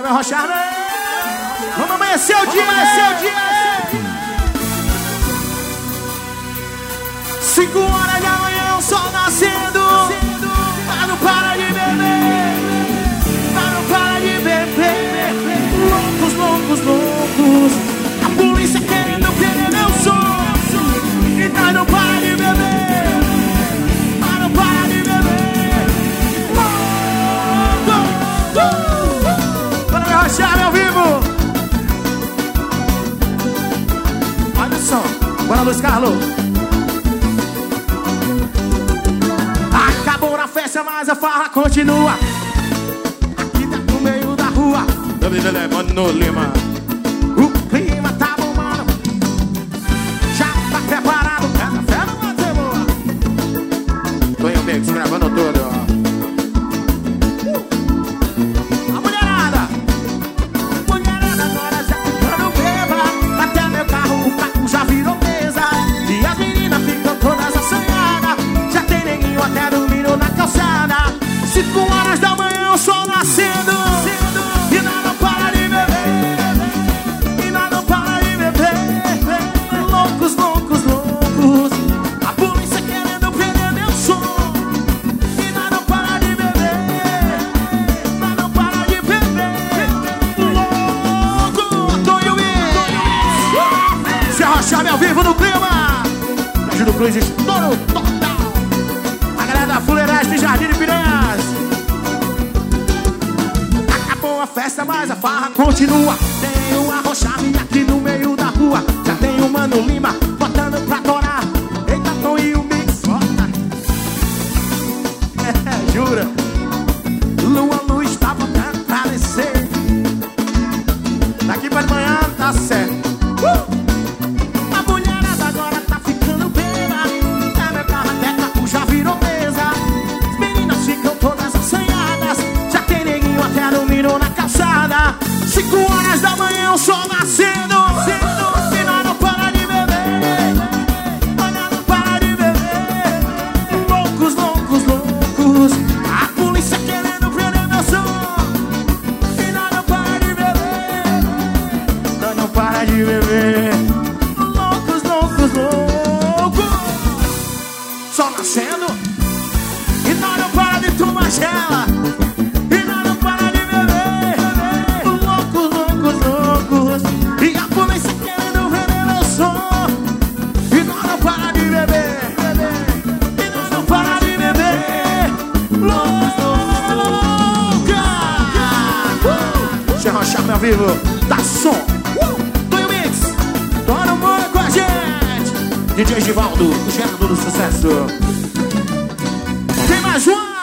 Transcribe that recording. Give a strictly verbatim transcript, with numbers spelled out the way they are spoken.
meu rochar. Vamos amanhecer o dia, amanhecer o dia. Cinco horas da manhã, o sol nascendo. Mas não para de beber, mas não para de beber. Loucos, loucos, loucos. A polícia querendo prender meu som. E nós não para de beber, mas não para de beber. Bora me rochar, meu vivo. Olha o som. Bora, Luiz Carlos. Acabou a festa, mas a farra continua. Aqui tá no meio da rua. Mano Lima. O clima tá bom, mano. Já tá preparado. Essa fé não vai ser boa. Tonho Mix gravando tudo, ó. A mulherada. Mulherada agora já ficando beba. Até meu carro, o carro já virou mesa. E as meninas ficam todas assanhadas. Já tem neguinho até dormindo na calçada. Cinco horas da manhã, o sol nascendo. E nós não para de beber. E nós não para de beber. Loucos, loucos, loucos. A polícia querendo prender meu som. E nós não para de beber. Nós não para de beber. Louco, Tonho Mix. Se arrochar ao vivo no clima. Júlio Cruz, estouro total. A galera da Fuleiragem de Jardim de Piranhas. Acabou a festa, mas a farra continua. Tem uma rochave aqui no meio da rua. Já tem o Mano Lima botando pra torar. Eita, Tom e o Mix. É, jura? Lua Luz tá botando pra descer. Daqui pra amanhã tá certo. uh! A mulherada agora tá ficando beba. É meu carro até carro já virou mesa. As meninas ficam todas assanhadas. Já tem neguinho até dormindo na calçada. Cinco horas da manhã, o sol nascendo. E nós não para de beber. Nós não para de beber. Loucos, loucos, loucos. A polícia querendo prender meu som. E nós não para de beber. Nós não para de beber. Loucos, loucos, loucos. Sol nascendo. E nós não para de tomar gela. E nós não para de beber. Loucos, loucos, loucos. E a polícia querendo prender meu som. E nós não para de beber. E nós não para de beber. Loucos, loucos. Deixa eu rochar meu vivo. Dá som. Tonho Mix. Todo mundo com a gente. D J Givaldo, o gerador do sucesso. Tem mais um.